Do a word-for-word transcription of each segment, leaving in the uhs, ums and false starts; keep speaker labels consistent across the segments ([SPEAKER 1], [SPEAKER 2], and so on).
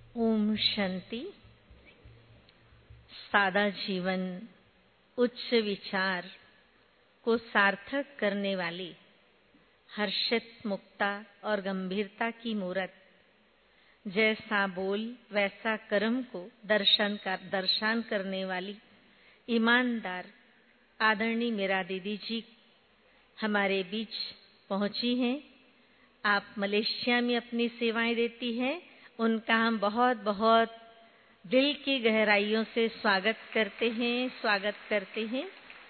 [SPEAKER 1] ओम शांति। सादा जीवन, उच्च विचार को सार्थक करने वाली हर्षित मुक्ता और गंभीरता की मूरत, जैसा बोल वैसा कर्म को दर्शन कर दर्शन करने वाली ईमानदार आदरणीय मीरा दीदी जी हमारे बीच पहुंची हैं। आप मलेशिया में अपनी सेवाएं देती हैं, उनका हम बहुत बहुत दिल की गहराइयों से स्वागत करते हैं स्वागत करते हैं।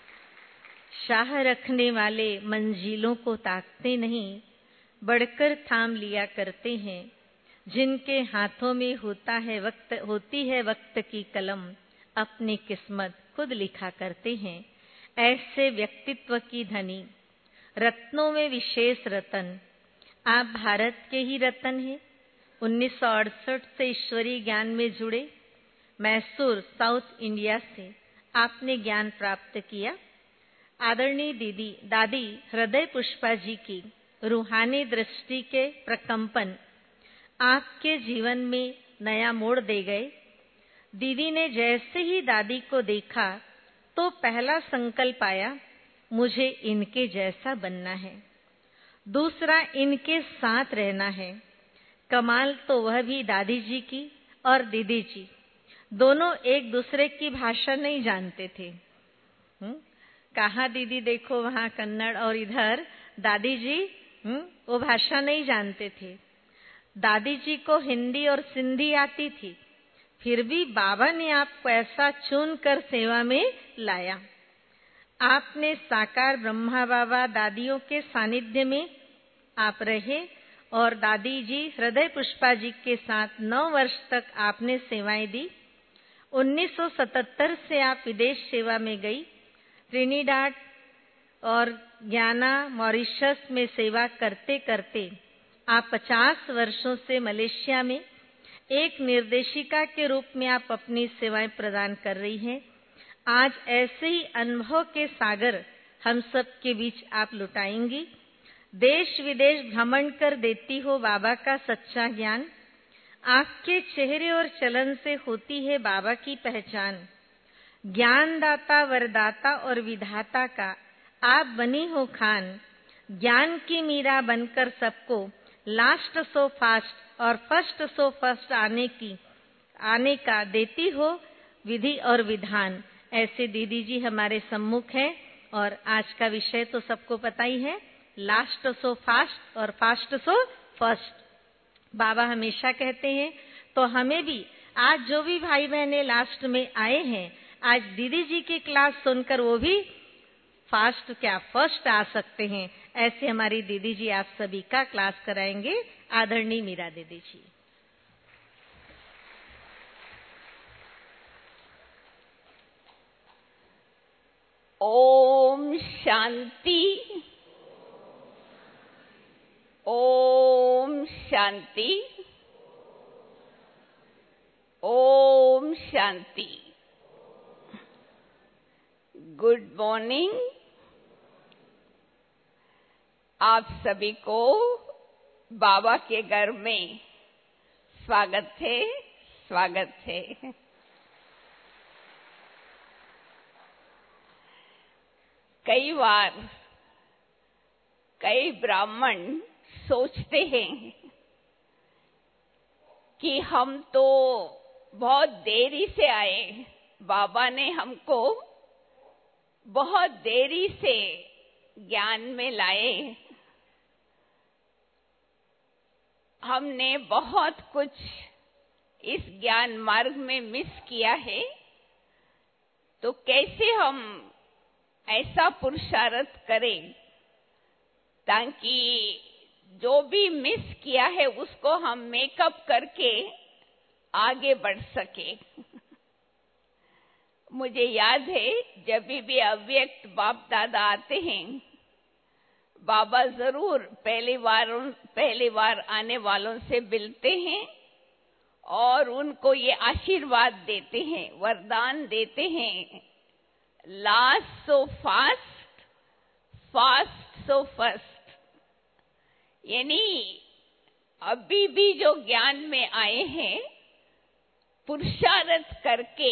[SPEAKER 1] शाह रखने वाले मंजिलों को ताकते नहीं, बढ़कर थाम लिया करते हैं। जिनके हाथों में होता है वक्त होती है वक्त की कलम, अपनी किस्मत खुद लिखा करते हैं। ऐसे व्यक्तित्व की धनी, रत्नों में विशेष रतन, आप भारत के ही रतन हैं। उन्नीस सौ अड़सठ से ईश्वरीय ज्ञान में जुड़े, मैसूर साउथ इंडिया से आपने ज्ञान प्राप्त किया। आदरणीय दीदी दादी हृदय पुष्पा जी की रूहानी दृष्टि के प्रकंपन आपके जीवन में नया मोड़ दे गए। दीदी ने जैसे ही दादी को देखा तो पहला संकल्प आया, मुझे इनके जैसा बनना है, दूसरा इनके साथ रहना है। कमाल तो वह भी दादी जी की और दीदी जी दोनों एक दूसरे की भाषा नहीं जानते थे। हुँ? कहाँ दीदी देखो वहाँ कन्नड़ और इधर दादी जी हुँ? वो भाषा नहीं जानते थे। दादी जी को हिंदी और सिंधी आती थी, फिर भी बाबा ने आपको ऐसा चुन कर सेवा में लाया। आपने साकार ब्रह्मा बाबा दादियों के सानिध्य में आप रहे और दादी जी हृदय पुष्पा जी के साथ नौ वर्ष तक आपने सेवाएं दी। उन्नीस सौ सतहत्तर से आप विदेश सेवा में गई। ट्रिनिडाड और ग्याना मॉरिशस में सेवा करते करते आप पचास वर्षों से मलेशिया में एक निर्देशिका के रूप में आप अपनी सेवाएं प्रदान कर रही हैं। आज ऐसे ही अनुभव के सागर हम सब के बीच आप लुटाएंगी। देश विदेश भ्रमण कर देती हो बाबा का सच्चा ज्ञान। आपके चेहरे और चलन से होती है बाबा की पहचान। ज्ञानदाता वरदाता और विधाता का आप बनी हो खान। ज्ञान की मीरा बनकर सबको लास्ट सो फास्ट और फर्स्ट सो फर्स्ट आने की आने का देती हो विधि और विधान। ऐसे दीदी जी हमारे सम्मुख हैं और आज का विषय तो सबको पता ही है, लास्ट सो फास्ट और फास्ट सो फर्स्ट। बाबा हमेशा कहते हैं, तो हमें भी आज जो भी भाई बहने लास्ट में आए हैं, आज दीदी जी की क्लास सुनकर वो भी फास्ट क्या फर्स्ट आ सकते हैं। ऐसे हमारी दीदी जी आप सभी का क्लास कराएंगे। आदरणीय मीरा दीदी जी।
[SPEAKER 2] ओम शांति, ओम शांति, ओम शांति। Good morning. आप सभी को बाबा के घर में स्वागत है स्वागत है। कई बार कई ब्राह्मण सोचते हैं कि हम तो बहुत देरी से आए, बाबा ने हमको बहुत देरी से ज्ञान में लाए, हमने बहुत कुछ इस ज्ञान मार्ग में मिस किया है, तो कैसे हम ऐसा पुरुषार्थ करें ताकि जो भी मिस किया है उसको हम मेकअप करके आगे बढ़ सके। मुझे याद है जब भी अव्यक्त बाप दादा आते हैं, बाबा जरूर पहली बार पहली बार आने वालों से मिलते हैं और उनको ये आशीर्वाद देते हैं, वरदान देते हैं, last so fast, fast so first. यानी अभी भी जो ज्ञान में आए हैं पुरुषार्थ करके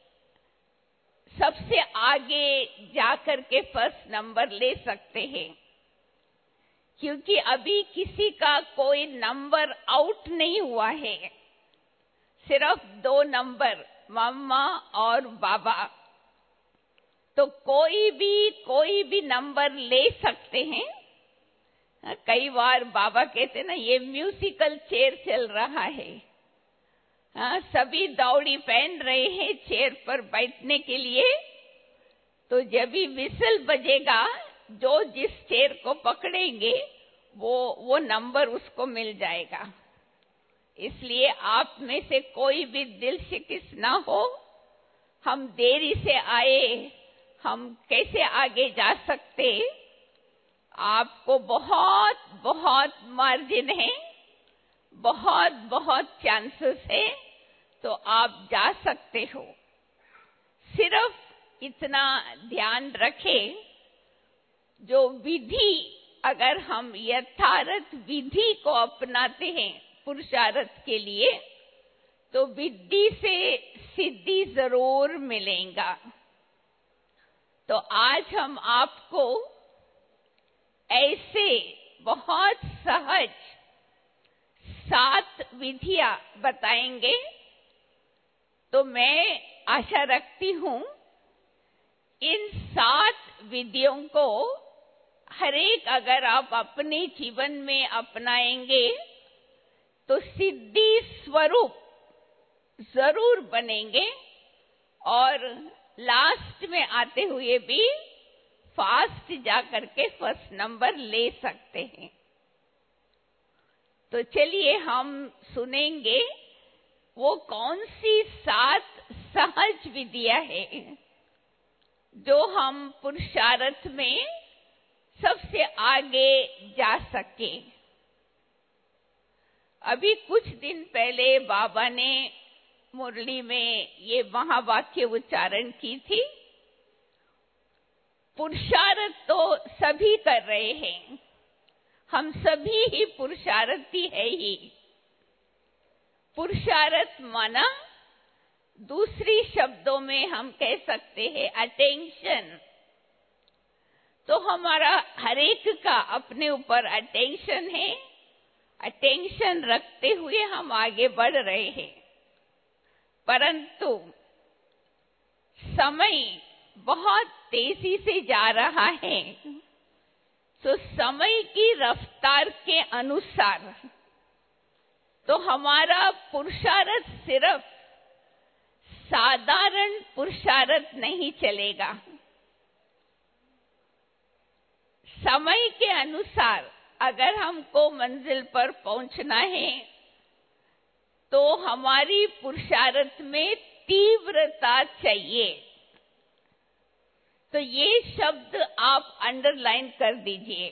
[SPEAKER 2] सबसे आगे जाकर के फर्स्ट नंबर ले सकते हैं, क्योंकि अभी किसी का कोई नंबर आउट नहीं हुआ है, सिर्फ दो नंबर मम्मा और बाबा। तो कोई भी कोई भी नंबर ले सकते हैं। कई बार बाबा कहते हैं ना, ये म्यूजिकल चेयर चल रहा है। हाँ, सभी दौड़ी पहन रहे हैं चेयर पर बैठने के लिए। तो जब भी विसल बजेगा, जो जिस चेयर को पकड़ेंगे वो वो नंबर उसको मिल जाएगा। इसलिए आप में से कोई भी दिल शिकिस्त ना हो। हम देरी से आए, हम कैसे आगे जा सकते? आपको बहुत बहुत मार्जिन है, बहुत बहुत चांसेस है, तो आप जा सकते हो। सिर्फ इतना ध्यान रखें, जो विधि, अगर हम यथार्थ विधि को अपनाते हैं पुरुषार्थ के लिए, तो विधि से सिद्धि जरूर मिलेगा। तो आज हम आपको ऐसे बहुत सहज सात विधियां बताएंगे। तो मैं आशा रखती हूं इन सात विधियों को हर एक अगर आप अपने जीवन में अपनाएंगे तो सिद्धि स्वरूप जरूर बनेंगे, और लास्ट में आते हुए भी फास्ट जाकर के फर्स्ट नंबर ले सकते हैं। तो चलिए हम सुनेंगे वो कौन सी सात सहज विधियां हैं जो हम पुरुषार्थ में सबसे आगे जा सके। अभी कुछ दिन पहले बाबा ने मुरली में ये महावाक्य उच्चारण की थी, पुरुषार्थ तो सभी कर रहे हैं, हम सभी ही पुरुषार्थी है ही। पुरुषार्थ माना दूसरी शब्दों में हम कह सकते हैं अटेंशन। तो हमारा हर एक का अपने ऊपर अटेंशन है, अटेंशन रखते हुए हम आगे बढ़ रहे हैं। परंतु समय बहुत तेजी से जा रहा है, तो समय की रफ्तार के अनुसार तो हमारा पुरुषार्थ सिर्फ साधारण पुरुषार्थ नहीं चलेगा। समय के अनुसार अगर हमको मंजिल पर पहुंचना है तो हमारी पुरुषार्थ में तीव्रता चाहिए। तो ये शब्द आप अंडरलाइन कर दीजिए।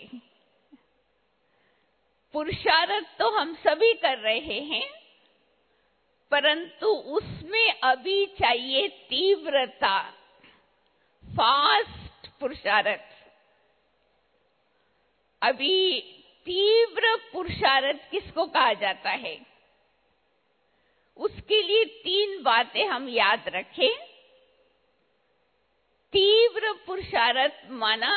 [SPEAKER 2] पुरुषार्थ तो हम सभी कर रहे हैं, परंतु उसमें अभी चाहिए तीव्रता, फास्ट पुरुषार्थ। अभी तीव्र पुरुषार्थ किसको कहा जाता है? उसके लिए तीन बातें हम याद रखें। तीव्र पुरुषार्थ माना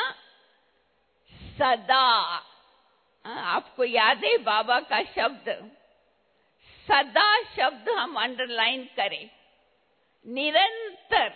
[SPEAKER 2] सदा, आपको याद है बाबा का शब्द, सदा शब्द हम अंडरलाइन करें। निरंतर,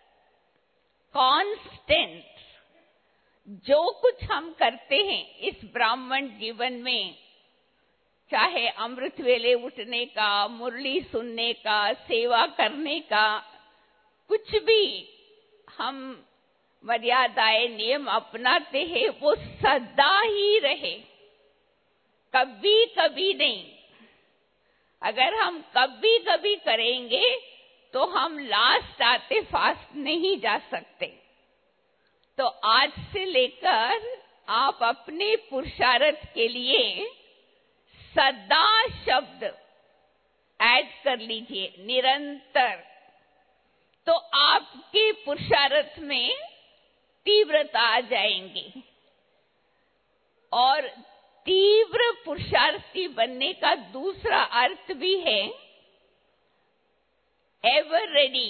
[SPEAKER 2] कांस्टेंट, जो कुछ हम करते हैं इस ब्राह्मण जीवन में, चाहे अमृत वेले उठने का, मुरली सुनने का, सेवा करने का, कुछ भी हम मर्यादाएं नियम अपनाते हैं, वो सदा ही रहे, कभी कभी नहीं। अगर हम कभी कभी करेंगे तो हम लास्ट आते फास्ट नहीं जा सकते। तो आज से लेकर आप अपने पुरुषार्थ के लिए सदा शब्द ऐड कर लीजिए, निरंतर। तो आपके पुरुषार्थ में तीव्रता आ जाएंगी। और तीव्र पुरुषार्थी बनने का दूसरा अर्थ भी है, एवर रेडी।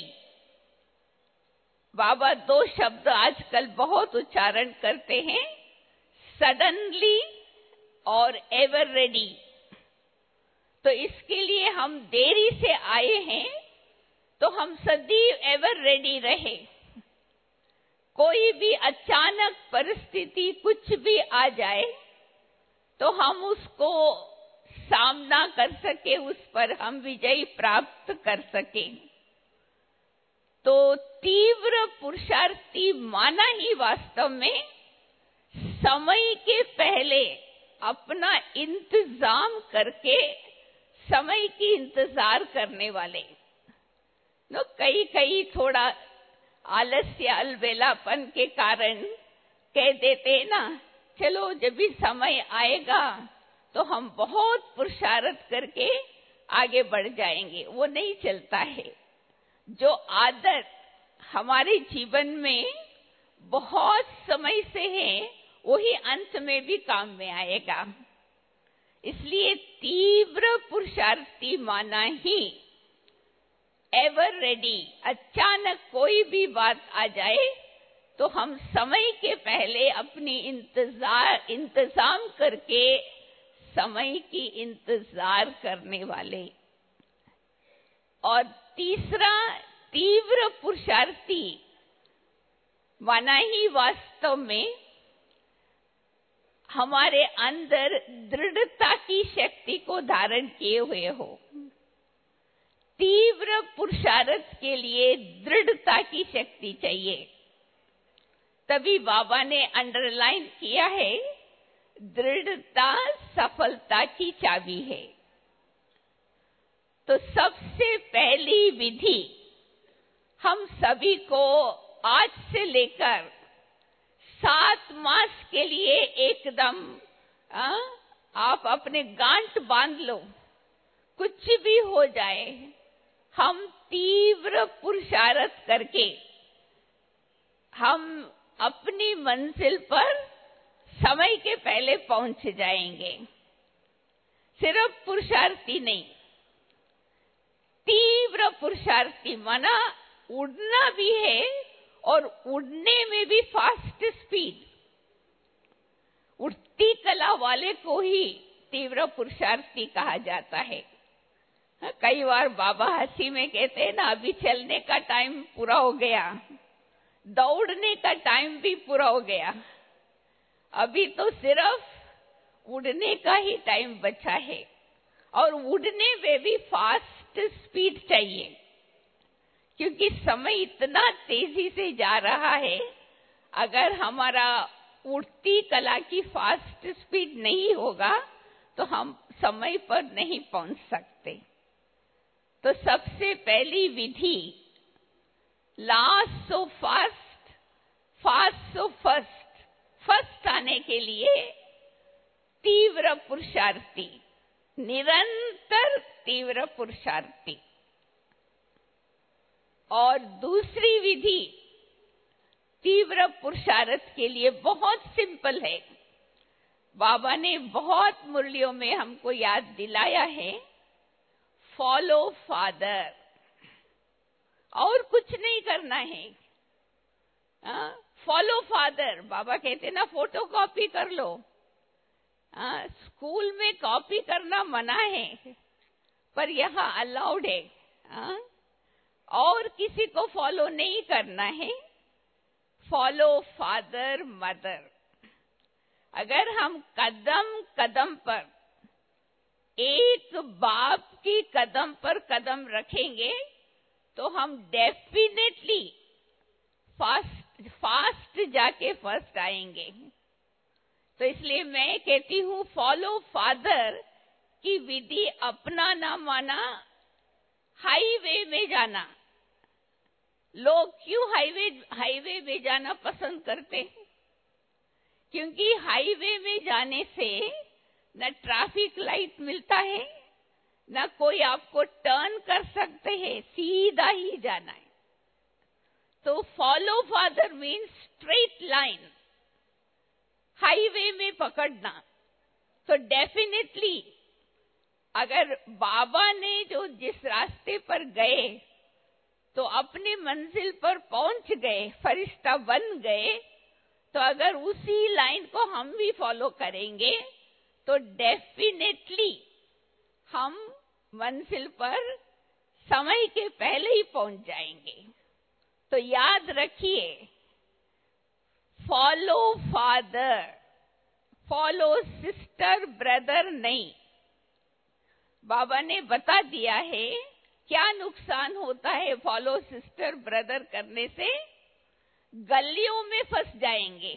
[SPEAKER 2] बाबा दो शब्द आजकल बहुत उच्चारण करते हैं, सडनली और एवर रेडी। तो इसके लिए हम देरी से आए हैं, तो हम सदैव एवर रेडी रहे। कोई भी अचानक परिस्थिति कुछ भी आ जाए तो हम उसको सामना कर सके, उस पर हम विजय प्राप्त कर सके। तो तीव्र पुरुषार्थी माना ही वास्तव में समय के पहले अपना इंतजाम करके समय की इंतजार करने वाले। नो कई कई थोड़ा आलस्य अलबेलापन के कारण कह देते हैं ना, चलो जब भी समय आएगा तो हम बहुत पुरुषार्थ करके आगे बढ़ जाएंगे। वो नहीं चलता है। जो आदत हमारे जीवन में बहुत समय से है, वही अंत में भी काम में आएगा। इसलिए तीव्र पुरुषार्थी माना ही एवर रेडी। अचानक कोई भी बात आ जाए तो हम समय के पहले अपनी इंतजार इंतजाम करके समय की इंतजार करने वाले। और तीसरा, तीव्र पुरुषार्थी माना ही वास्तव में हमारे अंदर दृढ़ता की शक्ति को धारण किए हुए हो। तीव्र पुरुषार्थ के लिए दृढ़ता की शक्ति चाहिए। तभी बाबा ने अंडरलाइन किया है, दृढ़ता सफलता की चाबी है। तो सबसे पहली विधि हम सभी को आज से लेकर सात मास के लिए एकदम आ, आप अपने गांठ बांध लो, कुछ भी हो जाए हम तीव्र पुरुषार्थ करके हम अपनी मंजिल पर समय के पहले पहुंच जाएंगे। सिर्फ पुरुषार्थी नहीं, तीव्र पुरुषार्थी माना उड़ना भी है और उड़ने में भी फास्ट स्पीड। उड़ती कला वाले को ही तीव्र पुरुषार्थी कहा जाता है। कई बार बाबा हंसी में कहते हैं ना, अभी चलने का टाइम पूरा हो गया, दौड़ने का टाइम भी पूरा हो गया, अभी तो सिर्फ उड़ने का ही टाइम बचा है। और उड़ने में भी फास्ट स्पीड चाहिए, क्योंकि समय इतना तेजी से जा रहा है। अगर हमारा उड़ती कला की फास्ट स्पीड नहीं होगा तो हम समय पर नहीं पहुंच सकते। तो सबसे पहली विधि, last so fast, fast so first, first आने के लिए तीव्र पुरुषार्थी, निरंतर तीव्र पुरुषार्थी। और दूसरी विधि तीव्र पुरुषार्थ के लिए बहुत सिंपल है। बाबा ने बहुत मुरलियों में हमको याद दिलाया है, फॉलो फादर। और कुछ नहीं करना है। फॉलो फादर, बाबा कहते ना फोटो कॉपी कर लो। आ, स्कूल में कॉपी करना मना है, पर यहाँ अलाउड है। आ, और किसी को फॉलो नहीं करना है, फॉलो फादर मदर। अगर हम कदम कदम पर एक बाप की कदम पर कदम रखेंगे तो हम डेफिनेटली फास्ट फास्ट जाके फर्स्ट आएंगे। तो इसलिए मैं कहती हूँ, फॉलो फादर की विधि अपनाना माना हाईवे में जाना। लोग क्यों हाईवे हाईवे में जाना पसंद करते हैं? क्योंकि हाईवे में जाने से न ट्रैफिक लाइट मिलता है, न कोई आपको टर्न कर सकते हैं, सीधा ही जाना है। तो follow father means straight line, highway में पकड़ना। तो डेफिनेटली अगर बाबा ने जो जिस रास्ते पर गए तो अपनी मंजिल पर पहुंच गए, फरिश्ता बन गए, तो अगर उसी लाइन को हम भी फॉलो करेंगे तो डेफिनेटली हम मंजिल पर समय के पहले ही पहुंच जाएंगे। तो याद रखिए, follow father, follow sister brother नहीं। बाबा ने बता दिया है क्या नुकसान होता है फॉलो सिस्टर ब्रदर करने से। गलियों में फंस जाएंगे।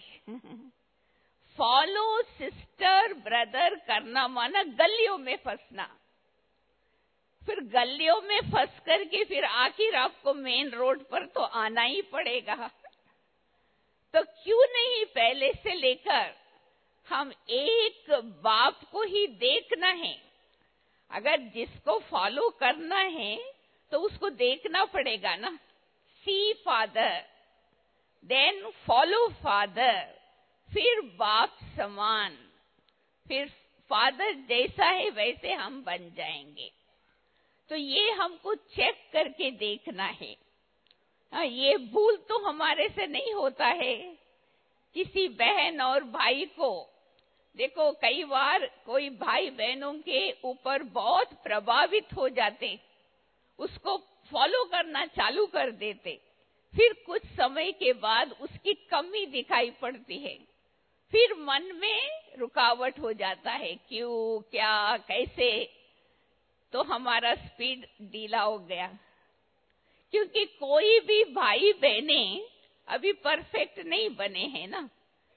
[SPEAKER 2] फॉलो सिस्टर ब्रदर करना माना गलियों में फंसना। फिर गलियों में फंस करके फिर आखिर आपको मेन रोड पर तो आना ही पड़ेगा। तो क्यों नहीं पहले से लेकर हम एक बाप को ही देखना है। अगर जिसको फॉलो करना है तो उसको देखना पड़ेगा ना। See father, then follow father, फिर बाप समान, फिर फादर जैसा है वैसे हम बन जाएंगे। तो ये हमको चेक करके देखना है। हाँ, ये भूल तो हमारे से नहीं होता है। किसी बहन और भाई को देखो, कई बार कोई भाई बहनों के ऊपर बहुत प्रभावित हो जाते, उसको फॉलो करना चालू कर देते, फिर कुछ समय के बाद उसकी कमी दिखाई पड़ती है, फिर मन में रुकावट हो जाता है, क्यों, क्या, कैसे। तो हमारा स्पीड ढीला हो गया, क्योंकि कोई भी भाई बहने अभी परफेक्ट नहीं बने हैं ना,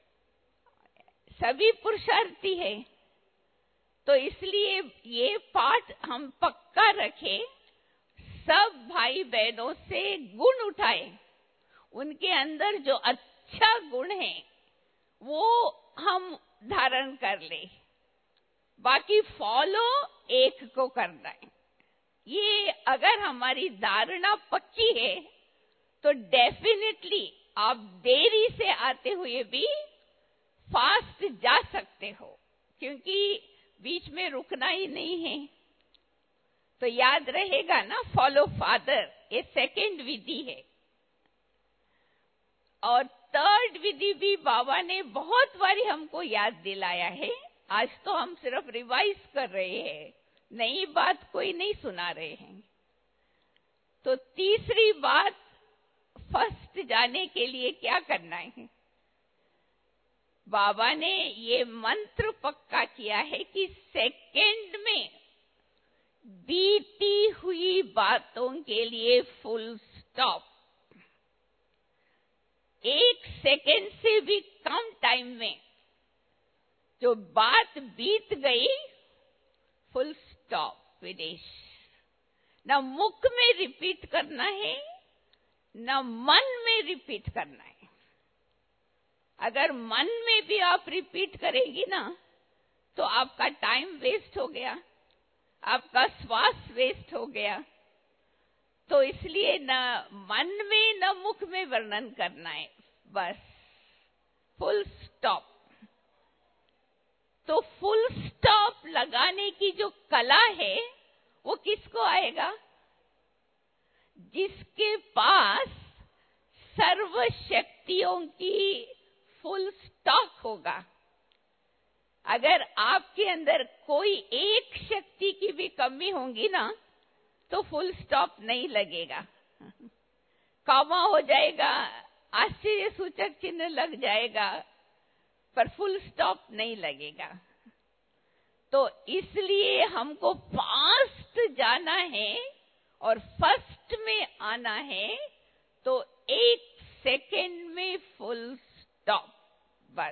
[SPEAKER 2] सभी पुरुषार्थी है। तो इसलिए ये पाठ हम पक्का रखें, सब भाई बहनों से गुण उठाए, उनके अंदर जो अच्छा गुण है वो हम धारण कर ले, बाकी फॉलो एक को करना है। ये अगर हमारी धारणा पक्की है तो डेफिनेटली आप देरी से आते हुए भी फास्ट जा सकते हो, क्योंकि बीच में रुकना ही नहीं है। तो याद रहेगा ना, फॉलो फादर, ये सेकंड विधि है। और थर्ड विधि भी बाबा ने बहुत बारी हमको याद दिलाया है। आज तो हम सिर्फ रिवाइज कर रहे हैं, नई बात कोई नहीं सुना रहे हैं। तो तीसरी बात, फर्स्ट जाने के लिए क्या करना है। बाबा ने ये मंत्र पक्का किया है कि सेकंड में बीती हुई बातों के लिए फुल स्टॉप। एक सेकंड से भी कम टाइम में जो बात बीत गई, फुल स्टॉप, विदेश। न मुख में रिपीट करना है, न मन में रिपीट करना है। अगर मन में भी आप रिपीट करेंगी ना तो आपका टाइम वेस्ट हो गया, आपका श्वास वेस्ट हो गया। तो इसलिए न मन में न मुख में वर्णन करना है, बस फुल स्टॉप। तो फुल स्टॉप लगाने की जो कला है वो किसको आएगा? जिसके पास सर्व शक्तियों की फुल स्टॉक होगा। अगर आपके अंदर कोई एक शक्ति की भी कमी होगी ना तो फुल स्टॉप नहीं लगेगा, कॉमा हो जाएगा, आश्चर्य सूचक चिन्ह लग जाएगा, पर फुल स्टॉप नहीं लगेगा। तो इसलिए हमको फास्ट जाना है और फर्स्ट में आना है, तो एक सेकेंड में फुल स्टॉप, बस।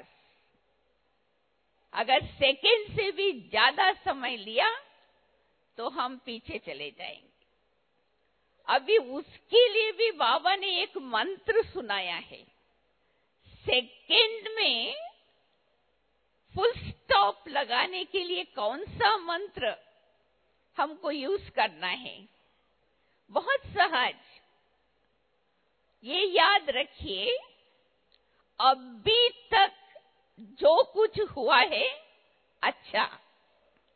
[SPEAKER 2] अगर सेकेंड से भी ज्यादा समय लिया तो हम पीछे चले जाएंगे। अभी उसके लिए भी बाबा ने एक मंत्र सुनाया है। सेकेंड में फुल स्टॉप लगाने के लिए कौन सा मंत्र हमको यूज करना है? बहुत सहज, ये याद रखिए, अभी तक जो कुछ हुआ है अच्छा,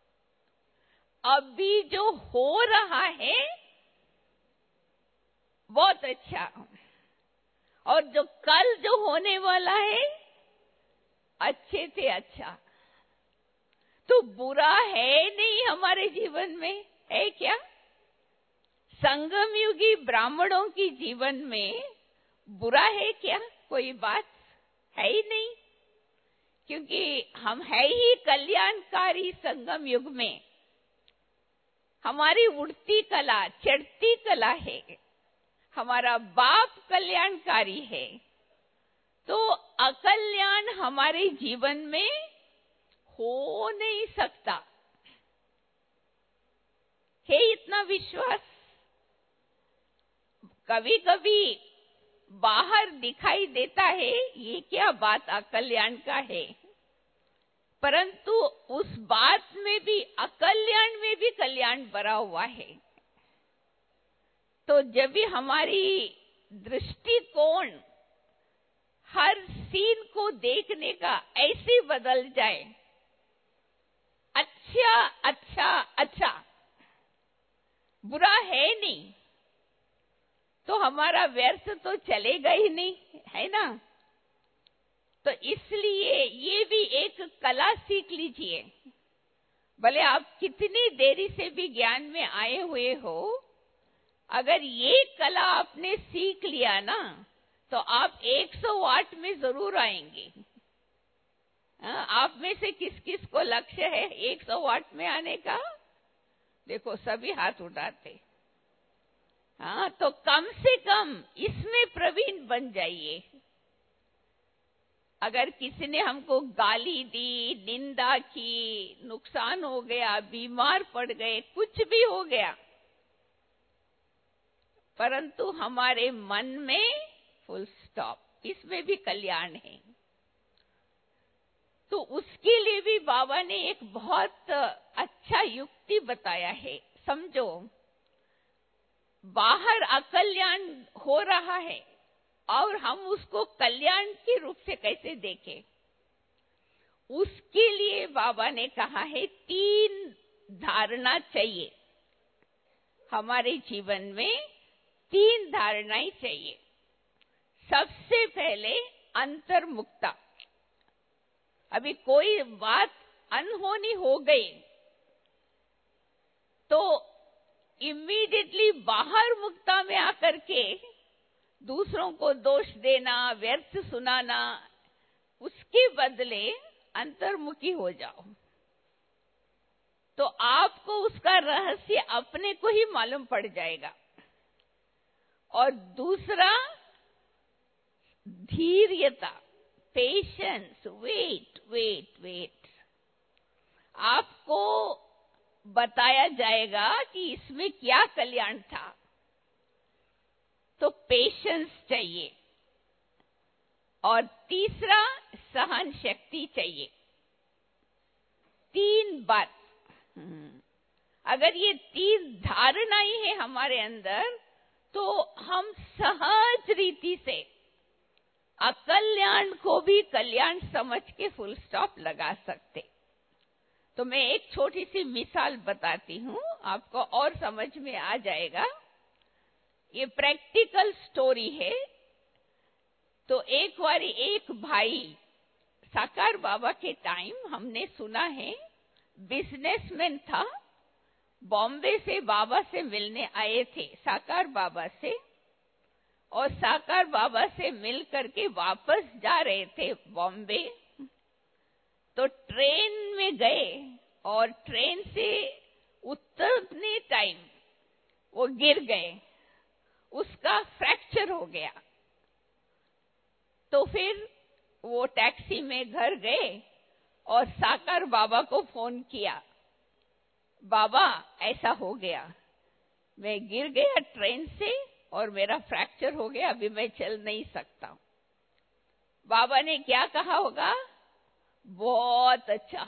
[SPEAKER 2] अभी जो हो रहा है बहुत अच्छा, और जो कल जो होने वाला है अच्छे से अच्छा। तो बुरा है नहीं हमारे जीवन में, है क्या? संगम युगी ब्राह्मणों की जीवन में बुरा है क्या? कोई बात है ही नहीं, क्योंकि हम है ही कल्याणकारी संगम युग में। हमारी उड़ती कला, चढ़ती कला है, हमारा बाप कल्याणकारी है, तो अकल्याण हमारे जीवन में हो नहीं सकता है। इतना विश्वास कभी कभी बाहर दिखाई देता है, ये क्या बात अकल्याण का है, परंतु उस बात में भी, अकल्याण में भी कल्याण भरा हुआ है। तो जब भी हमारी दृष्टिकोण हर सीन को देखने का ऐसे बदल जाए, अच्छा अच्छा अच्छा, बुरा है नहीं, तो हमारा व्यर्थ तो चलेगा ही नहीं, है ना? तो इसलिए ये भी एक कला सीख लीजिए। भले आप कितनी देरी से भी ज्ञान में आए हुए हो, अगर ये कला आपने सीख लिया ना, तो आप सौ वाट में जरूर आएंगे। आप में से किस किस को लक्ष्य है सौ वाट में आने का? देखो सभी हाथ उठाते। हाँ, तो कम से कम इसमें प्रवीण बन जाइए। अगर किसी ने हमको गाली दी, निंदा की, नुकसान हो गया, बीमार पड़ गए, कुछ भी हो गया, परंतु हमारे मन में फुल स्टॉप, इसमें भी कल्याण है। तो उसके लिए भी बाबा ने एक बहुत अच्छा युक्ति बताया है। समझो, बाहर अकल्याण हो रहा है और हम उसको कल्याण के रूप से कैसे देखें, उसके लिए बाबा ने कहा है तीन धारणा चाहिए। हमारे जीवन में तीन धारणाएं चाहिए। सबसे पहले अंतर्मुक्ता। अभी कोई बात अनहोनी हो गई तो इमीडिएटली बाहर मुक्ता में आकर के दूसरों को दोष देना, व्यर्थ सुनाना, उसके बदले अंतर्मुखी हो जाओ, तो आपको उसका रहस्य अपने को ही मालूम पड़ जाएगा। और दूसरा धीर्यता, पेशेंस, वेट वेट वेट। आपको बताया जाएगा कि इसमें क्या कल्याण था, तो पेशेंस चाहिए। और तीसरा सहन शक्ति चाहिए। तीन बात, अगर ये तीन धारणाएं हैं हमारे अंदर, तो हम सहज रीति से अकल्याण को भी कल्याण समझ के फुल स्टॉप लगा सकते। तो मैं एक छोटी सी मिसाल बताती हूं, आपको और समझ में आ जाएगा। ये प्रैक्टिकल स्टोरी है। तो एक बार एक भाई, साकार बाबा के टाइम हमने सुना है, बिजनेसमैन था, बॉम्बे से बाबा से मिलने आए थे, साकार बाबा से, और साकार बाबा से मिल करके वापस जा रहे थे बॉम्बे। तो ट्रेन में गए और ट्रेन से उतरने टाइम वो गिर गए, उसका फ्रैक्चर हो गया। तो फिर वो टैक्सी में घर गए और साकार बाबा को फोन किया, बाबा ऐसा हो गया, मैं गिर गया ट्रेन से और मेरा फ्रैक्चर हो गया, अभी मैं चल नहीं सकता। बाबा ने क्या कहा होगा? बहुत अच्छा।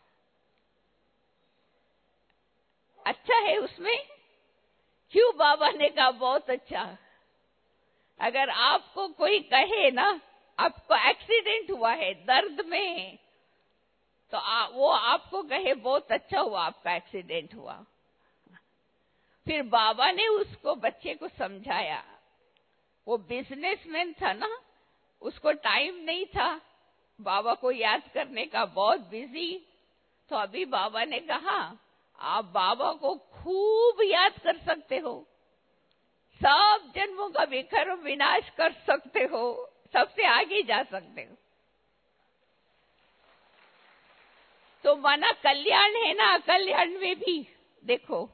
[SPEAKER 2] अच्छा है उसमें? क्यों बाबा ने कहा बहुत अच्छा? अगर आपको कोई कहे ना, आपको एक्सीडेंट हुआ है, दर्द में है, तो आ, वो आपको कहे बहुत अच्छा हुआ आपका एक्सीडेंट हुआ। फिर बाबा ने उसको, बच्चे को समझाया, वो बिजनेसमैन था ना, उसको टाइम नहीं था बाबा को याद करने का, बहुत बिजी। तो अभी बाबा ने कहा आप बाबा को खूब याद कर सकते हो, सब जन्मों का विकर्म विनाश कर सकते हो, सबसे आगे जा सकते हो। तो माना कल्याण है ना, कल्याण में भी देखो।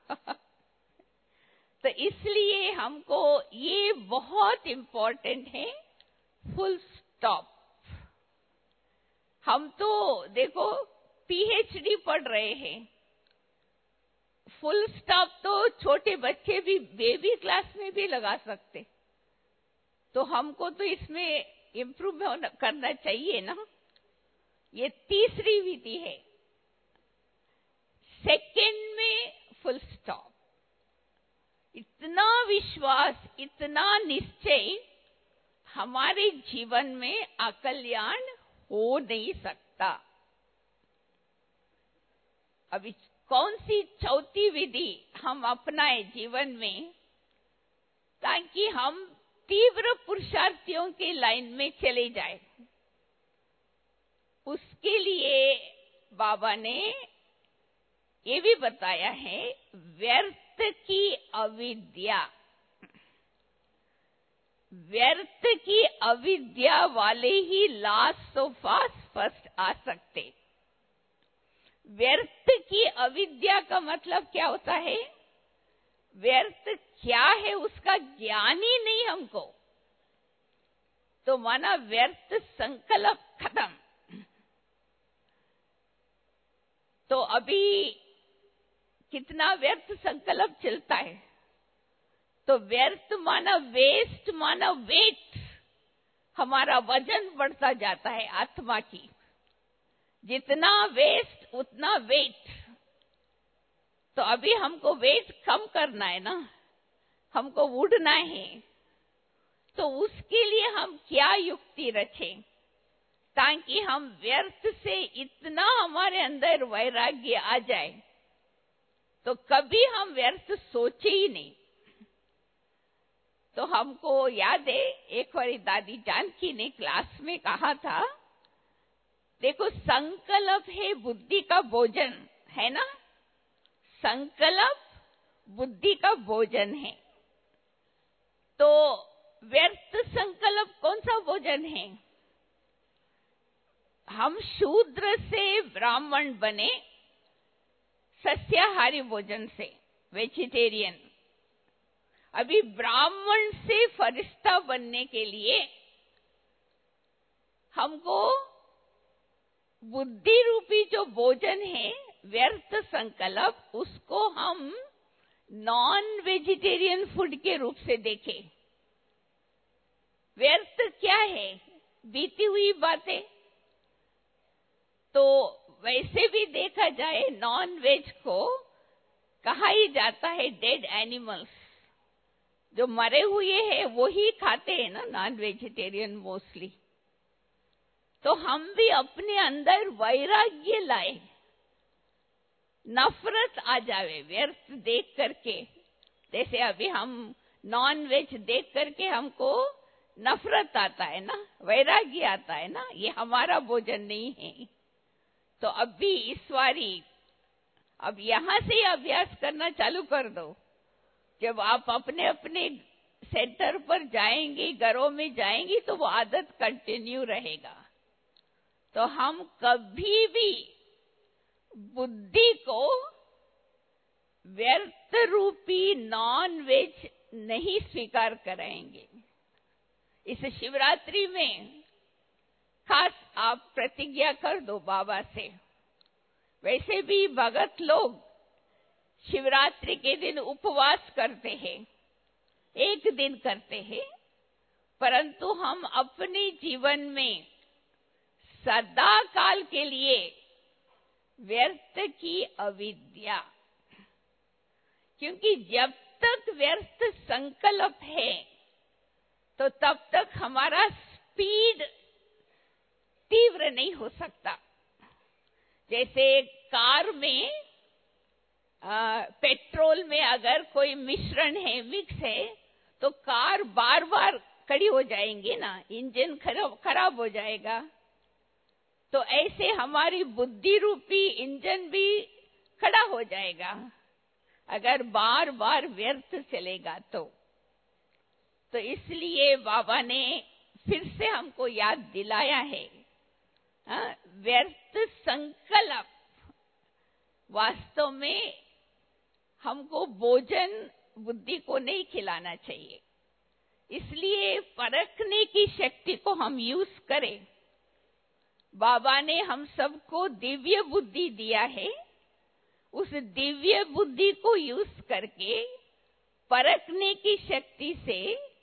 [SPEAKER 2] तो इसलिए हमको ये बहुत इंपॉर्टेंट है, फुल स्टॉप। हम तो देखो पीएचडी पढ़ रहे हैं, फुल स्टॉप तो छोटे बच्चे भी बेबी क्लास में भी लगा सकते। तो हमको तो इसमें इम्प्रूव करना चाहिए ना। ये तीसरी विधि है, सेकंड में फुल स्टॉप। इतना विश्वास, इतना निश्चय, हमारे जीवन में अकल्याण हो नहीं सकता। अभी कौन सी चौथी विधि हम अपनाए जीवन में, ताकि हम तीव्र पुरुषार्थियों के लाइन में चले जाए? उसके लिए बाबा ने ये भी बताया है, व्यर्थ की अविद्या। व्यर्थ की अविद्या वाले ही लास्ट ऑफ फास्ट फर्स्ट आ सकते। व्यर्थ की अविद्या का मतलब क्या होता है? व्यर्थ क्या है उसका ज्ञान ही नहीं हमको। तो माना व्यर्थ संकल्प खत्म। तो अभी कितना व्यर्थ संकल्प चलता है? तो व्यर्थ माना वेस्ट, माना वेट। हमारा वजन बढ़ता जाता है आत्मा की, जितना वेस्ट उतना वेट। तो अभी हमको वेट कम करना है ना, हमको उड़ना है। तो उसके लिए हम क्या युक्ति रखें, ताकि हम व्यर्थ से इतना हमारे अंदर वैराग्य आ जाए तो कभी हम व्यर्थ सोचे ही नहीं। तो हमको याद है, एक बार दादी जानकी ने क्लास में कहा था, देखो संकल्प है बुद्धि का भोजन, है ना? संकल्प बुद्धि का भोजन है। तो व्यर्थ संकल्प कौन सा भोजन है? हम शूद्र से ब्राह्मण बने सस्याहारी भोजन से, वेजिटेरियन। अभी ब्राह्मण से फरिश्ता बनने के लिए हमको बुद्धि रूपी जो भोजन है, व्यर्थ संकल्प, उसको हम नॉन वेजिटेरियन फूड के रूप से देखें। व्यर्थ क्या है? बीती हुई बातें। तो वैसे भी देखा जाए, नॉन वेज को कहा ही जाता है डेड एनिमल्स। जो मरे हुए हैं वो ही खाते हैं ना नॉन वेजिटेरियन मोस्टली। तो हम भी अपने अंदर वैराग्य लाए, नफरत आ जावे व्यर्थ देख करके। जैसे अभी हम नॉन वेज देख करके हमको नफरत आता है ना, वैराग्य आता है ना, ये हमारा भोजन नहीं है। तो अभी इस बारी अब यहां से अभ्यास करना चालू कर दो। जब आप अपने अपने सेंटर पर जाएंगे, घरों में जाएंगी, तो वो आदत कंटिन्यू रहेगा। तो हम कभी भी बुद्धि को व्यर्थ रूपी नॉन वेज नहीं स्वीकार कराएंगे। इस शिवरात्रि में खास आप प्रतिज्ञा कर दो बाबा से। वैसे भी भगत लोग शिवरात्रि के दिन उपवास करते हैं, एक दिन करते हैं, परंतु हम अपने जीवन में सदा काल के लिए व्यर्थ की अविद्या, क्योंकि जब तक व्यर्थ संकल्प है तो तब तक हमारा स्पीड तीव्र नहीं हो सकता। जैसे कार में आ, पेट्रोल में अगर कोई मिश्रण है, मिक्स है, तो कार बार बार खड़ी हो जाएंगी ना, इंजन खराब खराब हो जाएगा। तो ऐसे हमारी बुद्धि रूपी इंजन भी खड़ा हो जाएगा अगर बार बार व्यर्थ चलेगा तो। तो इसलिए बाबा ने फिर से हमको याद दिलाया है, हाँ, व्यर्थ संकल्प वास्तव में हमको भोजन बुद्धि को नहीं खिलाना चाहिए। इसलिए परखने की शक्ति को हम यूज करें। बाबा ने हम सबको दिव्य बुद्धि दिया है, उस दिव्य बुद्धि को यूज करके परखने की शक्ति से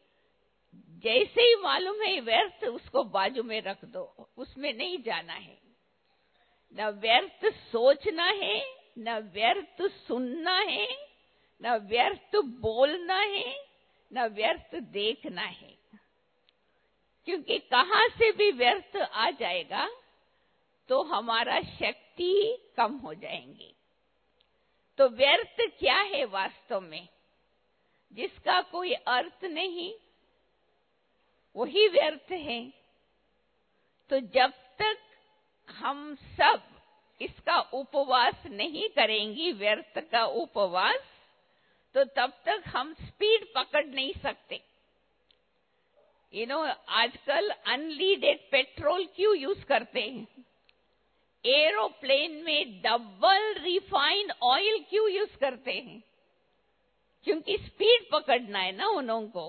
[SPEAKER 2] जैसे ही मालूम है व्यर्थ, उसको बाजू में रख दो, उसमें नहीं जाना है। न व्यर्थ सोचना है, न व्यर्थ सुनना है, न व्यर्थ बोलना है, न व्यर्थ देखना है। क्योंकि कहां से भी व्यर्थ आ जाएगा तो हमारा शक्ति कम हो जाएंगी। तो व्यर्थ क्या है वास्तव में? जिसका कोई अर्थ नहीं, वही व्यर्थ है। तो जब तक हम सब इसका उपवास नहीं करेंगी, व्यर्थ का उपवास, तो तब तक हम स्पीड पकड़ नहीं सकते। यू नो, आजकल अनलीडेड पेट्रोल क्यों यूज करते हैं? एरोप्लेन में डबल रिफाइंड ऑयल क्यों यूज करते हैं? क्योंकि स्पीड पकड़ना है ना उन्हों को,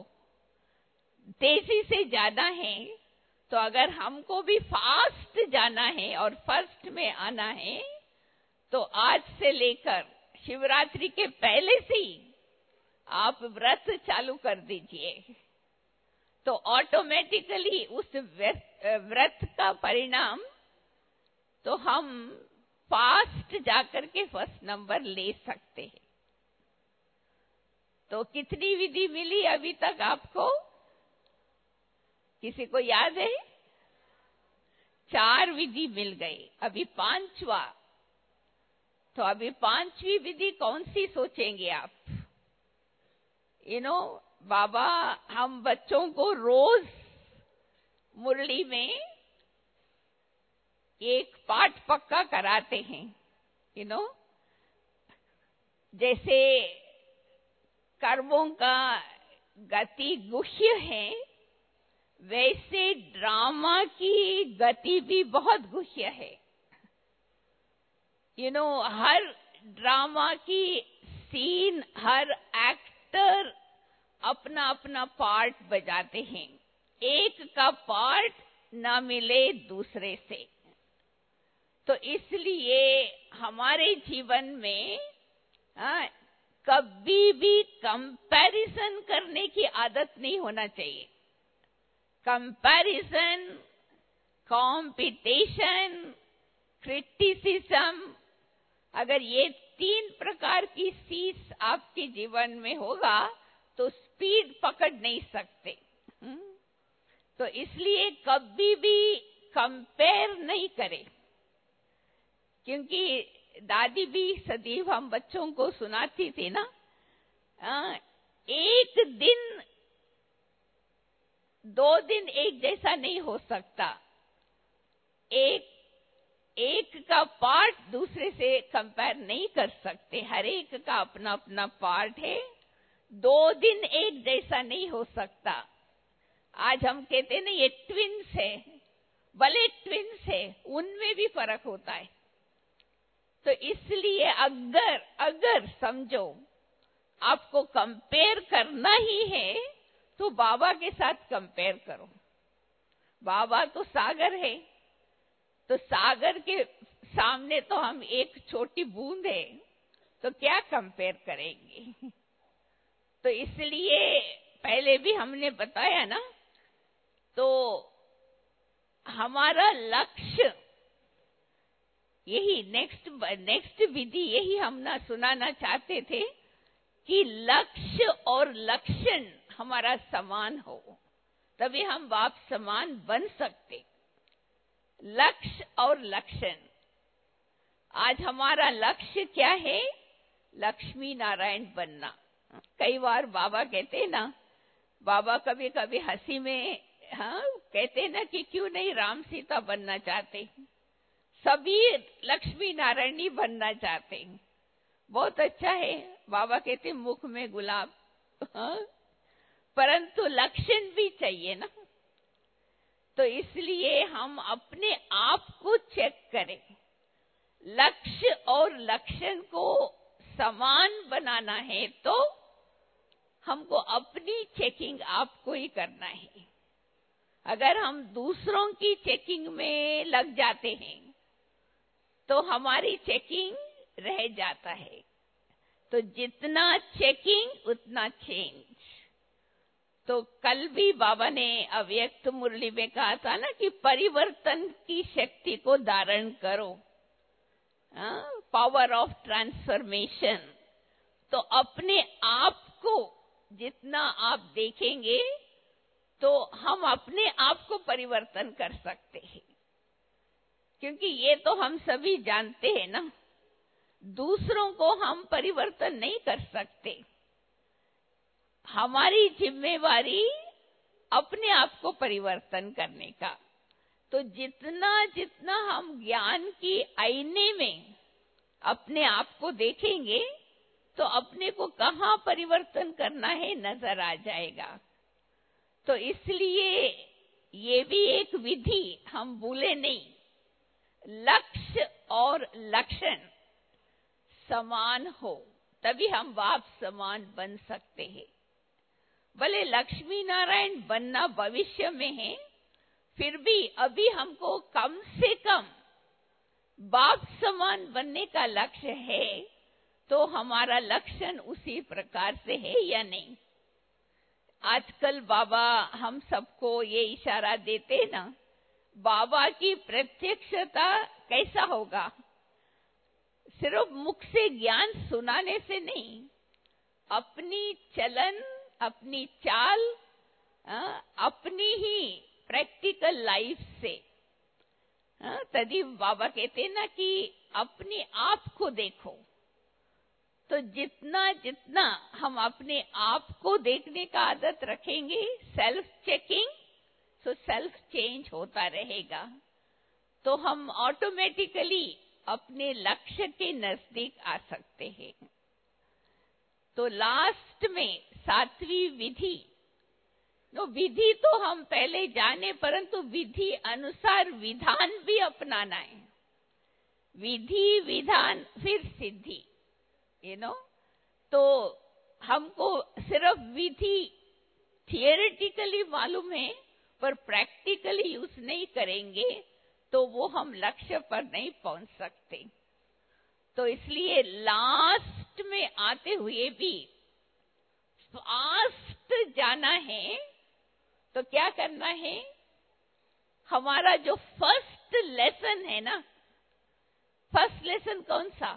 [SPEAKER 2] तेजी से जाना है। तो अगर हमको भी फास्ट जाना है और फर्स्ट में आना है, तो आज से लेकर शिवरात्रि के पहले से ही आप व्रत चालू कर दीजिए। तो ऑटोमेटिकली उस व्रत का परिणाम तो हम फास्ट जाकर के फर्स्ट नंबर ले सकते हैं। तो कितनी विधि मिली अभी तक आपको? किसी को याद है? चार विधि मिल गई, अभी पांचवा। तो अभी पांचवी विधि कौन सी सोचेंगे आप? यू नो, बाबा हम बच्चों को रोज मुरली में एक पाठ पक्का कराते हैं। यू नो, जैसे कर्मों का गति गुह्य है, वैसे ड्रामा की गति भी बहुत गुह्य है। यू नो, हर ड्रामा की सीन, हर एक्टर अपना अपना पार्ट बजाते हैं। एक का पार्ट ना मिले दूसरे से। तो इसलिए हमारे जीवन में आ, कभी भी कंपैरिजन करने की आदत नहीं होना चाहिए। कंपैरिजन, कंपटीशन, क्रिटिसिज्म, अगर ये तीन प्रकार की चीज आपके जीवन में होगा तो स्पीड पकड़ नहीं सकते। तो इसलिए कभी भी कंपेयर नहीं करें। क्योंकि दादी भी सदैव हम बच्चों को सुनाती थी ना, एक दिन दो दिन एक जैसा नहीं हो सकता। एक एक का पार्ट दूसरे से कंपेयर नहीं कर सकते। हर एक का अपना अपना पार्ट है। दो दिन एक जैसा नहीं हो सकता। आज हम कहते हैं ना ये ट्विन्स है, भले ट्विन्स है, उनमें भी फर्क होता है। तो इसलिए अगर अगर समझो आपको कंपेयर करना ही है तो बाबा के साथ कंपेयर करो। बाबा तो सागर है, तो सागर के सामने तो हम एक छोटी बूंद है, तो क्या कंपेयर करेंगे? तो इसलिए पहले भी हमने बताया ना, तो हमारा लक्ष्य यही नेक्स्ट नेक्स्ट विधि यही हम ना सुनाना चाहते थे कि लक्ष्य और लक्षण हमारा समान हो, तभी हम बाप समान बन सकते। लक्ष्य और लक्षण, आज हमारा लक्ष्य क्या है? लक्ष्मी नारायण बनना। कई बार बाबा कहते हैं ना, बाबा कभी कभी हंसी में हाँ कहते ना कि क्यों नहीं राम सीता बनना चाहते, सभी लक्ष्मी नारायण ही बनना चाहते। बहुत अच्छा है, बाबा कहते मुख में गुलाब, हाँ? परंतु लक्षण भी चाहिए ना। तो इसलिए हम अपने आप को चेक करें, लक्ष्य और लक्षण को समान बनाना है तो हमको अपनी चेकिंग आपको ही करना है। अगर हम दूसरों की चेकिंग में लग जाते हैं तो हमारी चेकिंग रह जाता है। तो जितना चेकिंग उतना चेंज। तो कल भी बाबा ने अव्यक्त मुरली में कहा था ना कि परिवर्तन की शक्ति को धारण करो, पावर ऑफ ट्रांसफॉर्मेशन। तो अपने आप को जितना आप देखेंगे तो हम अपने आप को परिवर्तन कर सकते हैं, क्योंकि ये तो हम सभी जानते हैं ना, दूसरों को हम परिवर्तन नहीं कर सकते। हमारी जिम्मेवारी अपने आप को परिवर्तन करने का। तो जितना जितना हम ज्ञान की आईने में अपने आप को देखेंगे तो अपने को कहाँ परिवर्तन करना है नजर आ जाएगा। तो इसलिए ये भी एक विधि हम भूले नहीं, लक्ष्य और लक्षण समान हो तभी हम बाप समान बन सकते हैं। भले लक्ष्मी नारायण बनना भविष्य में है, फिर भी अभी हमको कम से कम बाप समान बनने का लक्ष्य है, तो हमारा लक्षण उसी प्रकार से है या नहीं। आजकल बाबा हम सबको ये इशारा देते ना, बाबा की प्रत्यक्षता कैसा होगा, सिर्फ मुख से ज्ञान सुनाने से नहीं, अपनी चलन, अपनी चाल, अपनी ही प्रैक्टिकल लाइफ से। तभी बाबा कहते ना कि अपने आप को देखो। तो जितना जितना हम अपने आप को देखने का आदत रखेंगे, सेल्फ चेकिंग, तो सेल्फ चेंज होता रहेगा। तो हम ऑटोमेटिकली अपने लक्ष्य के नजदीक आ सकते हैं। तो लास्ट में सातवीं विधि, तो विधि तो हम पहले जाने, परंतु विधि अनुसार विधान भी अपनाना है। विधि विधान फिर सिद्धि, यू नो। तो हमको सिर्फ विधि थियोरेटिकली मालूम है पर प्रैक्टिकली यूज नहीं करेंगे तो वो हम लक्ष्य पर नहीं पहुंच सकते। तो इसलिए लास्ट में आते हुए भी फास्ट जाना है। तो क्या करना है, हमारा जो फर्स्ट लेसन है ना, फर्स्ट लेसन कौन सा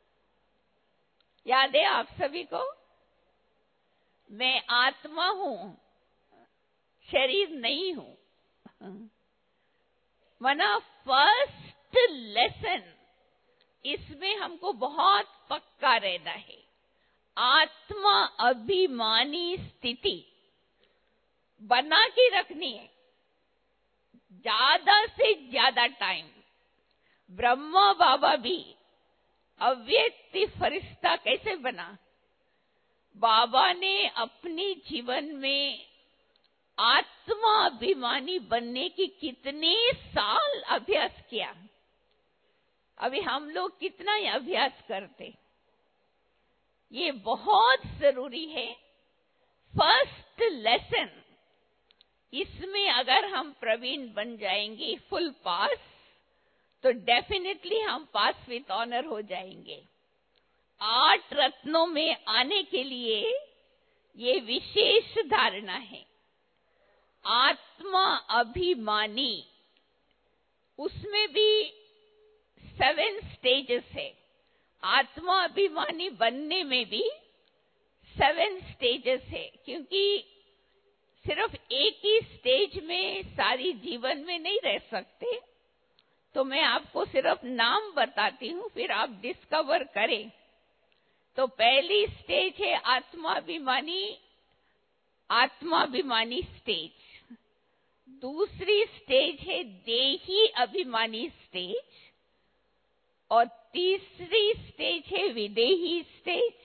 [SPEAKER 2] याद है आप सभी को? मैं आत्मा हूं, शरीर नहीं हूं। मना फर्स्ट लेसन, इसमें हमको बहुत पक्का रहना है। आत्मा अभिमानी स्थिति बना के रखनी है ज्यादा से ज्यादा टाइम। ब्रह्मा बाबा भी अव्यक्त फरिश्ता कैसे बना? बाबा ने अपने जीवन में आत्मा अभिमानी बनने की कितने साल अभ्यास किया। अभी हम लोग कितना ही अभ्यास करते, ये बहुत जरूरी है। फर्स्ट लेसन, इसमें अगर हम प्रवीण बन जाएंगे, फुल पास, तो डेफिनेटली हम पास विथ ऑनर हो जाएंगे। आठ रत्नों में आने के लिए ये विशेष धारणा है। आत्मा अभिमानी, उसमें भी सेवन स्टेजेस है। आत्मा अभिमानी बनने में भी सेवन स्टेजेस है, क्योंकि सिर्फ एक ही स्टेज में सारी जीवन में नहीं रह सकते। तो मैं आपको सिर्फ नाम बताती हूं, फिर आप डिस्कवर करें। तो पहली स्टेज है आत्माभिमानी, आत्माभिमानी स्टेज, दूसरी स्टेज है देही अभिमानी स्टेज, और तीसरी स्टेज है विदेही स्टेज,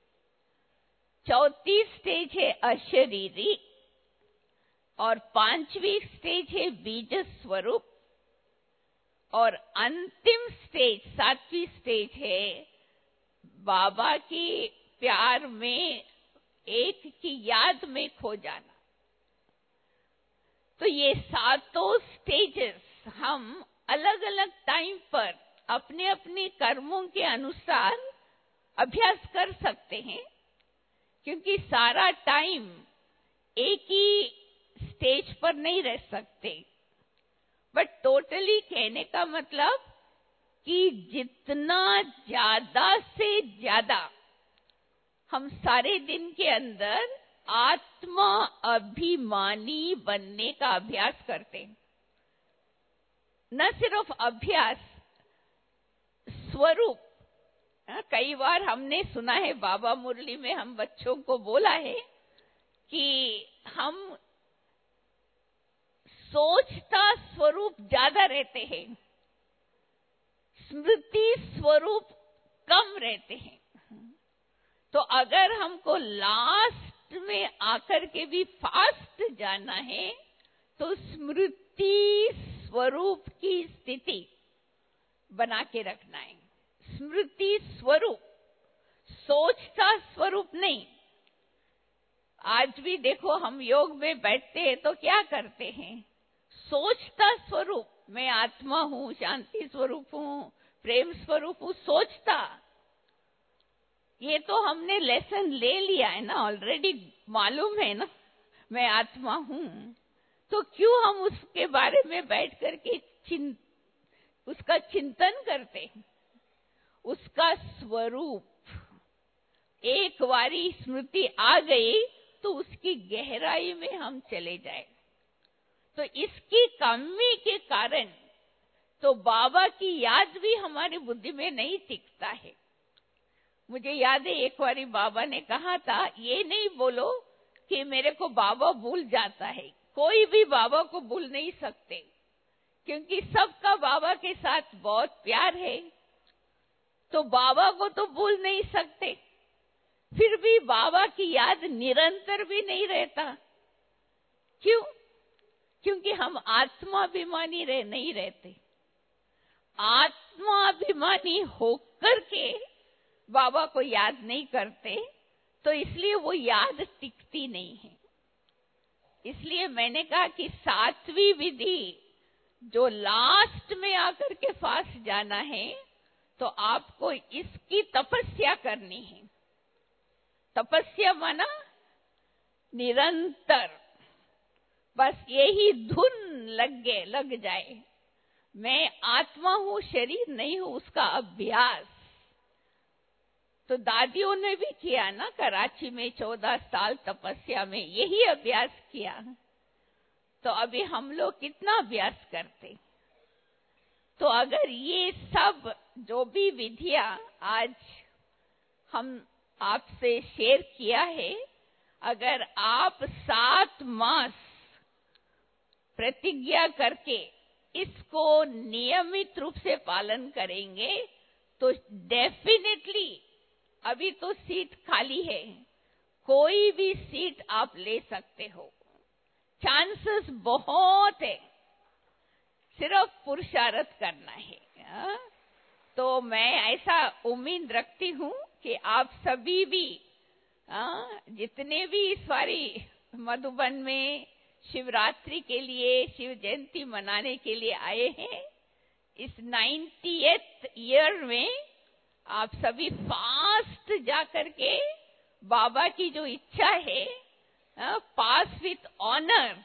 [SPEAKER 2] चौथी स्टेज है अशरीरी, और पांचवी स्टेज है बीज स्वरूप, और अंतिम स्टेज सातवीं स्टेज है बाबा की प्यार में एक की याद में खो जाना। तो ये सातों स्टेजेस हम अलग अलग टाइम पर अपने अपने कर्मों के अनुसार अभ्यास कर सकते हैं, क्योंकि सारा टाइम एक ही स्टेज पर नहीं रह सकते। बट टोटली कहने का मतलब कि जितना ज्यादा से ज्यादा हम सारे दिन के अंदर आत्मा अभिमानी बनने का अभ्यास करते हैं, न सिर्फ अभ्यास, स्वरूप। कई बार हमने सुना है, बाबा मुरली में हम बच्चों को बोला है कि हम सोचता स्वरूप ज्यादा रहते हैं, स्मृति स्वरूप कम रहते हैं। तो अगर हमको लास्ट में आकर के भी फास्ट जाना है तो स्मृति स्वरूप की स्थिति बना के रखना है। स्मृति स्वरूप, सोचता स्वरूप नहीं। आज भी देखो हम योग में बैठते हैं तो क्या करते हैं? सोचता स्वरूप, मैं आत्मा हूं, शांति स्वरूप हूं, प्रेम स्वरूप हूं, सोचता। ये तो हमने लेसन ले लिया है ना, ऑलरेडी मालूम है ना मैं आत्मा हूं। तो क्यों हम उसके बारे में बैठ करके चिं, उसका चिंतन करते? उसका स्वरूप एक बारी स्मृति आ गई तो उसकी गहराई में हम चले जाए। तो इसकी कमी के कारण तो बाबा की याद भी हमारी बुद्धि में नहीं टिकता है। मुझे याद है एक बारी बाबा ने कहा था, ये नहीं बोलो कि मेरे को बाबा भूल जाता है। कोई भी बाबा को भूल नहीं सकते, क्योंकि सबका बाबा के साथ बहुत प्यार है। तो बाबा को तो भूल नहीं सकते, फिर भी बाबा की याद निरंतर भी नहीं रहता। क्यों? क्योंकि हम आत्माभिमानी रह नहीं रहते। आत्माभिमानी होकर के बाबा को याद नहीं करते, तो इसलिए वो याद टिकती नहीं है। इसलिए मैंने कहा कि सातवीं विधि जो लास्ट में आकर के फास्ट जाना है, तो आपको इसकी तपस्या करनी है। तपस्या माना निरंतर, बस यही धुन लग गए लग जाए, मैं आत्मा हूं, शरीर नहीं हूं, उसका अभ्यास। तो दादियों ने भी किया ना, कराची में चौदह साल तपस्या में यही अभ्यास किया। तो अभी हम लोग कितना अभ्यास करते? तो अगर ये सब जो भी विधियां आज हम आपसे शेयर किया है, अगर आप सात मास प्रतिज्ञा करके इसको नियमित रूप से पालन करेंगे तो डेफिनेटली, अभी तो सीट खाली है, कोई भी सीट आप ले सकते हो, चांसेस बहुत है, सिर्फ पुरुषार्थ करना है। हा? तो मैं ऐसा उम्मीद रखती हूं कि आप सभी भी आ, जितने भी इस बारी मधुबन में शिवरात्रि के लिए, शिव जयंती मनाने के लिए आए हैं, इस नाइन्टिएथ ईयर में आप सभी फास्ट जाकर के बाबा की जो इच्छा है, पास विथ ऑनर,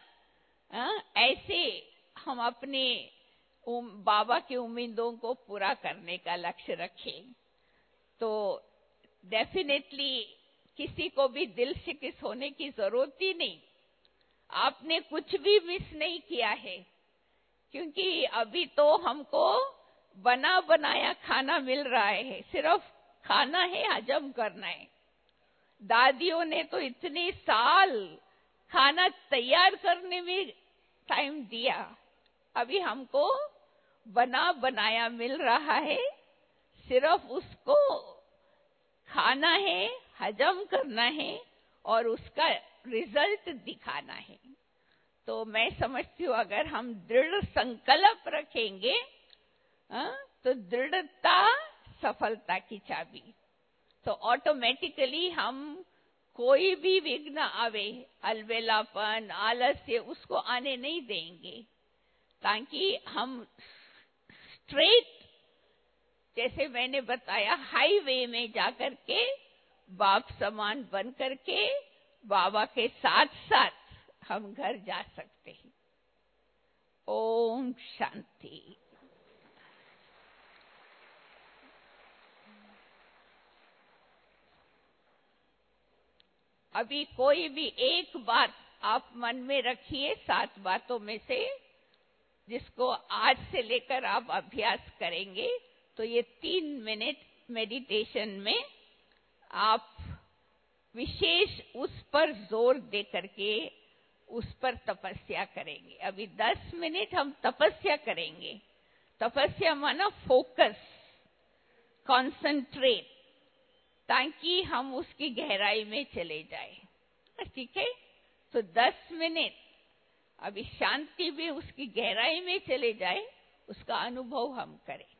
[SPEAKER 2] ऐसे हम अपने बाबा की उम्मीदों को पूरा करने का लक्ष्य रखें। तो डेफिनेटली किसी को भी दिल शिकिस्त होने की जरूरत ही नहीं। आपने कुछ भी मिस नहीं किया है, क्योंकि अभी तो हमको बना बनाया खाना मिल रहा है, सिर्फ खाना है, हजम करना है। दादियों ने तो इतने साल खाना तैयार करने में टाइम दिया, अभी हमको बना बनाया मिल रहा है, सिर्फ उसको खाना है, हजम करना है और उसका रिजल्ट दिखाना है। तो मैं समझती हूँ अगर हम दृढ़ संकल्प रखेंगे तो दृढ़ता सफलता की चाबी। तो ऑटोमेटिकली हम कोई भी विघ्न आवे, अलबेलापन, आलस्य, उसको आने नहीं देंगे, ताकि हम स्ट्रेट, जैसे मैंने बताया, हाईवे में जाकर के बाप समान बन करके बाबा के साथ साथ हम घर जा सकते हैं। ओम शांति। अभी कोई भी एक बात आप मन में रखिए, सात बातों में से, जिसको आज से लेकर आप अभ्यास करेंगे तो ये तीन मिनट मेडिटेशन में आप विशेष उस पर जोर दे करके उस पर तपस्या करेंगे। अभी दस मिनट हम तपस्या करेंगे। तपस्या माना फोकस, कंसंट्रेट, ताकि हम उसकी गहराई में चले जाए। ठीक है, तो दस मिनट अभी शांति में उसकी गहराई में चले जाए, उसका अनुभव हम करें।